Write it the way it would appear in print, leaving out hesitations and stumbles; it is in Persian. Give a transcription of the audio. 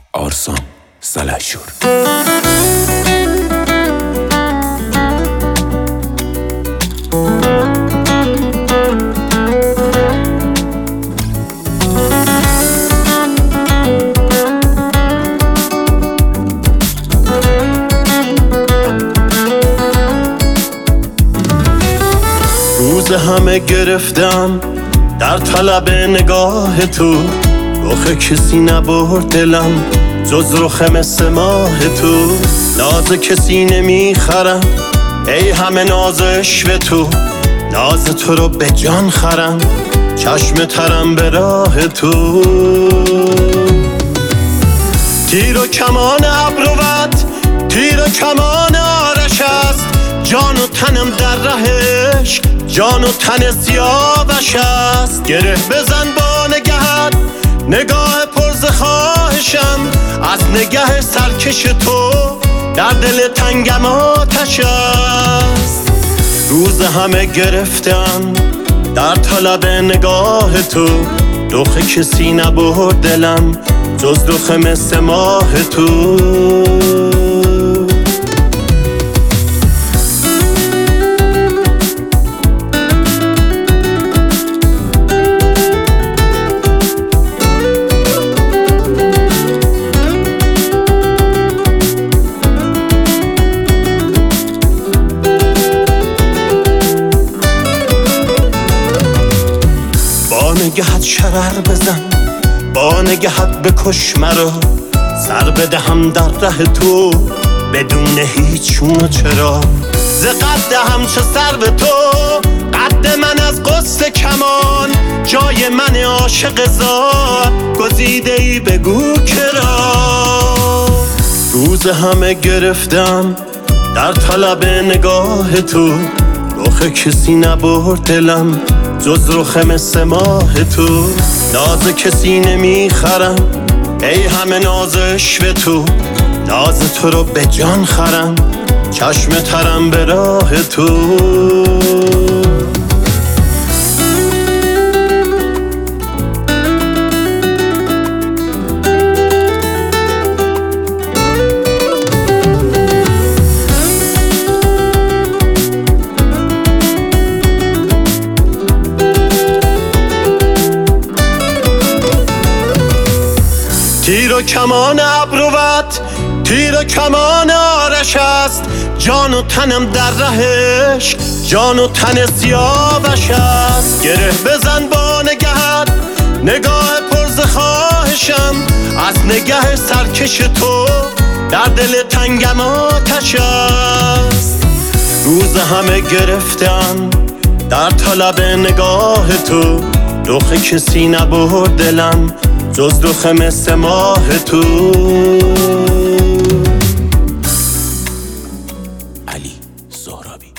آرسان سلحشور. روز همه گرفتم در طلب نگاه تو، رخ کسی نبرد دلم جز رخ مثل ماه تو. ناز کسی نمیخرم ای همه ناز عشق تو، ناز تو رو به جان خرم چشم ترم به راه تو. تیر و کمان ابروت تیر و کمان آرش است، جان و تنم در رهش جان و تن سیاوش است. گره بزن با نگهت نگاه پرز خواهشم، از نگه سرکش تو در دل تنگم آتش است. روز همه گرفتم در طلب نگاه تو، رخ کسی نبرد دلم جز رخ مثل ماه تو. با نگهت شرر بزن با نگهت بکش مرا، سر بدهم در ره تو بدون هیچ چون و چرا. ز قد همچو سر به تو قد من از قصد کمان، جای من عاشق زار گزیده ای بگو کرا. روز همه گرفتم در طلب نگاه تو، رخ کسی نبرد دلم جز رخ مثل ماه تو. ناز کسی نمیخرم ای همه ناز عشق تو، ناز تو رو به جان خرم چشم ترم به راه تو. تیر و کمان ابروت تیر و کمان آرش است، جان و تنم در رهش جان و تن سیاوش است. گره بزن با نگهت نگاه پرز خواهشم، از نگه سرکش تو در دل تنگم آتش است. روز همه گرفتم در طلب نگاه تو، رخ کسی نبرد دلم جز رخ مثل ماه تو. علی زهرابی.